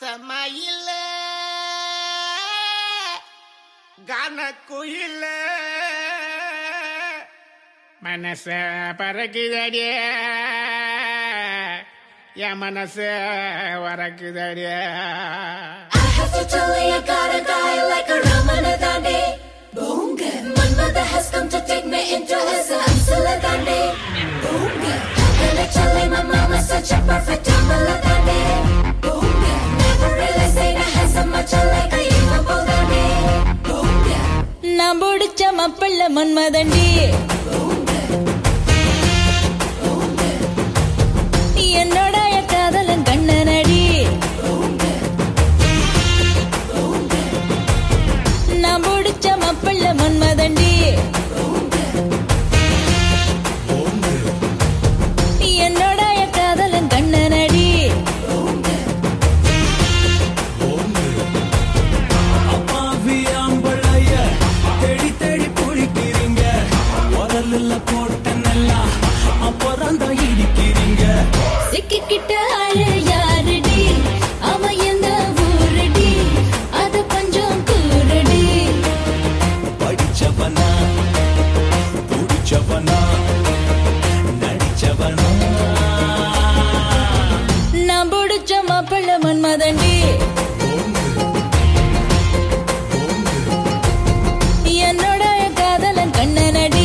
வாசமயில கனக்குயில மனச பறக்குதடிய என் மனச வரக்குதடிய. I have to tell you, I gotta die like a Ramanadandi. Boonga, Manmada has come to take me into his Amsaladandi. Boonga, gonna tell you my mama's such a perfect Amaladandi. Boonga, never realizing I had so much like a evil Bodandi. Boonga, நான் பிடிச்ச மப்பள்ள மன்மதண்டி. என்னோட காதலன் கண்ணனடி. நான் பிடிச்ச மப்பள்ள மன்மதண்டி. என்னோட காதலன் கண்ணனடி. சிக்கிக்கிட்ட ஆளு யாருடி, அவன் எந்த ஊருடி, அது கொஞ்சம் கூருடி. படிச்சவனா புடிச்சவனா நடிச்சவனா நான் பிடிச்ச மாப்பிள்ள மன்மதண்டி. என்னோட காதலன் கண்ணனடி.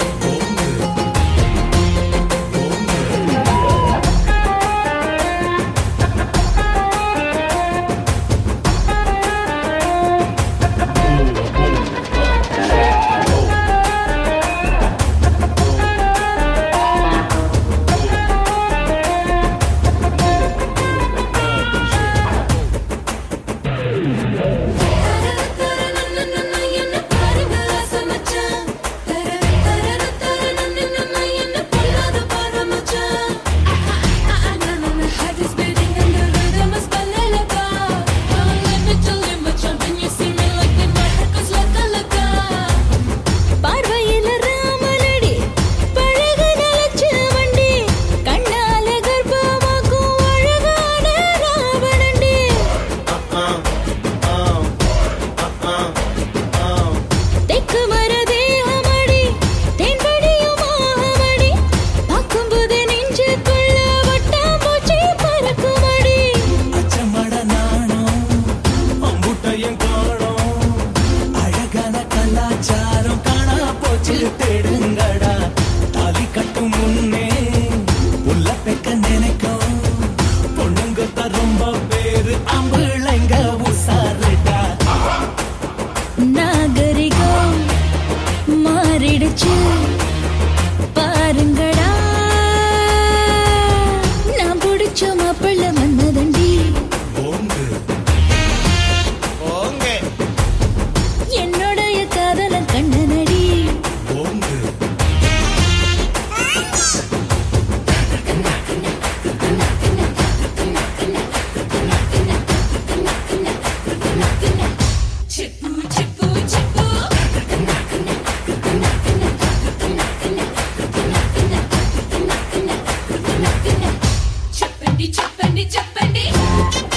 தேடுங்கடா தாலி கட்டும் முன்னே உள்ள பெக்க நினைக்கும் பொண்ணுங்க ரொம்ப பேரு ஆம்பளைங்க உசாருடா. நாகரிகம் மாறிடுச்சு பாருங்கடா. நான் பிடிச்ச மாப்பிள்ள மன்மதண்டி. என்னோடைய காதலன் கண்ணனடி. Chippu, chippu, chippu. Chippandi, chippandi, chippandi.